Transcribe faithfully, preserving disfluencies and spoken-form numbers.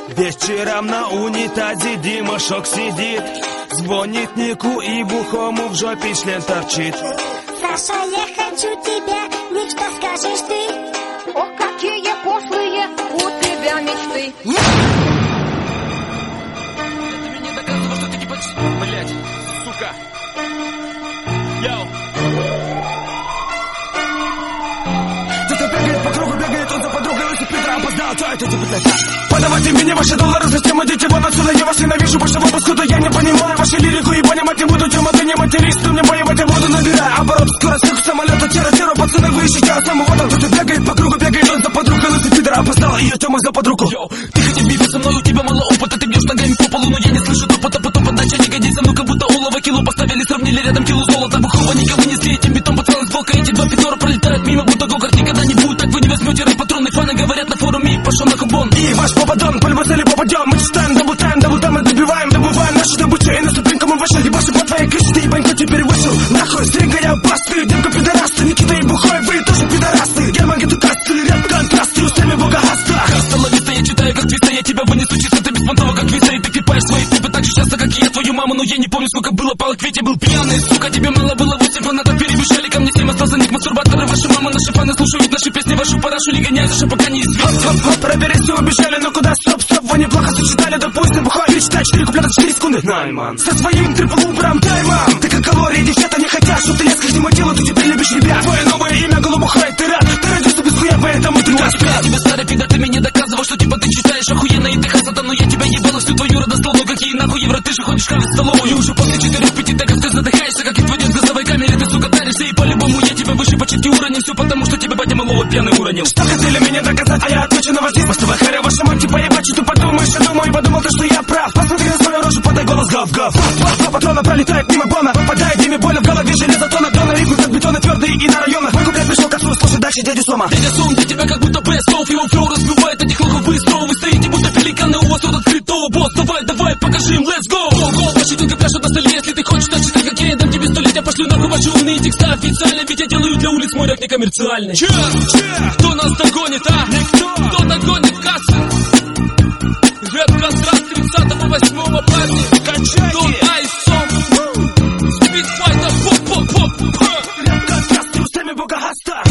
Вечером на унитазе Димашок сидит, звонит Нику и бухому в жопе член торчит. Саша, я хочу тебя, Ник, что скажешь ты? Ох, какие пошлые у тебя мечты. Я тебе не доказываю, что ты не почти... Блять, сука. Йоу. Кто-то бегает по кругу, бегает он за подругой, если Петра опоздал, то это типа блядь. Подавайте мне ваши доллары, затем идите вон отсюда, я вас ненавижу, больше выпуску, да я не понимаю вашу лирику и понимать не буду, тема ты не материст, ты мне воевать я буду, набирай оборот, скорость как самолета, тера-тера, пацаны, вы ищите, а сам вот он, кто-то бегает по кругу, бегает он за подругой, если Петра опоздал, ее тема за подругу. Йоу, ты хоть бифе со мной, у тебя мало опыта, ты бьешь ногами по полу, но я не слышу топота, потом подача не годится, ну как будто олово кило поставили, сравнили рядом кило золота, бухого никого не слеет, этим бетон пацан с волка, эти два пидора пролетают мимо, будто гогорт никогда не будет, так вы не возьмете рэп, патроны, фаны говорят на форуме, и пошел на хубон. И ваш попадон, по любой цели попадем, мы читаем, даблтайм, даблтайм, мы добиваем, добываем наши добычи, и на ступеньку мы вышли, ебаши по твоей крыше, ты ебанько теперь вышел, нахуй, стринга я бастую, демка пидорасты, Никита и Бухой, вы тоже пидорасты, Герман гетукасты, рэп контрасты, устами бога хаста. Хаста ловиста, я читаю как твиста, я тебя вынесу чисто, ты беспонтово как виса, и ты клепаешь свои клипы так же часто, как и я твою маму, но я не помню, сколько было палок, ведь я был пьяный, сука, тебе мало было, восемь фанатов перебежали ко мне, семь остался ник, мастурбаторы, ваши мамы, наши фаны слушают наши песни, вашу парашу не гоняют, уже пока не известно. Хоп-хоп, проверить, все убежали, но куда, стоп, стоп, вы неплохо сочетали, допустим, Бухой, перечитай, четыре куплета, четыре секунды, найман, со своим трипл-убром таймом, так как калории, девчата не хотят, чтоб ты лез к каждому делу, ты теперь любишь ребят, твое новое имя Голубухой, ты рад, ты родился без хуя, поэтому ты газ. Я тебе, старый пидор, ты мне доказывал, что типа ты читаешь охуенно, и ты хасата, но я тебя ебала всю твою родословную, какие нахуй евро, ты же ходишь хавать в столовую, и уже после четырех-пяти тегов ты задыхаешься, как и твой дед в газовой камере, ты, сука, даришься, и по-любому я тебя выше почти уронил, все потому, что тебе батя малого пьяный уронил. Что хотели мне доказать, а я отвечу на ваш диск, постовая харя, ваша мать, типа ебать, что ты подумаешь, я думаю, подумал ты, что я прав, посмотри на свою рожу, подай голос, гав-гав, два патрона пролетает мимо бона, попадает Диме больно в голове, железо тона, тона, ритмы как бетоны твердые и на районах, мой куплет пришел к отцу, слушай дальше дядю Сома. Дядя Сом, для тебя как будто best-of, его флоу разбивает этих лохов быстро, вы стоите будто пеликаны, у вас тут открыто, босс, давай, давай, покажи им, let's go, go, go, ваши тюнка пляшут на столе, если ты хочешь так читать, как я, я дам тебе сто лет, я пошлю нахуй ваши умные текста официально, ведь я делаю для улиц мой рэп некоммерциальный. Че? Че? Кто нас догонит, а? Никто. Кто догонит кассы? Рэп-контракт тридцатого восьмого парни, качайте. Дон Айсон, спидфайтер, поп-поп-поп. Рэп-контракт устами бога хаста.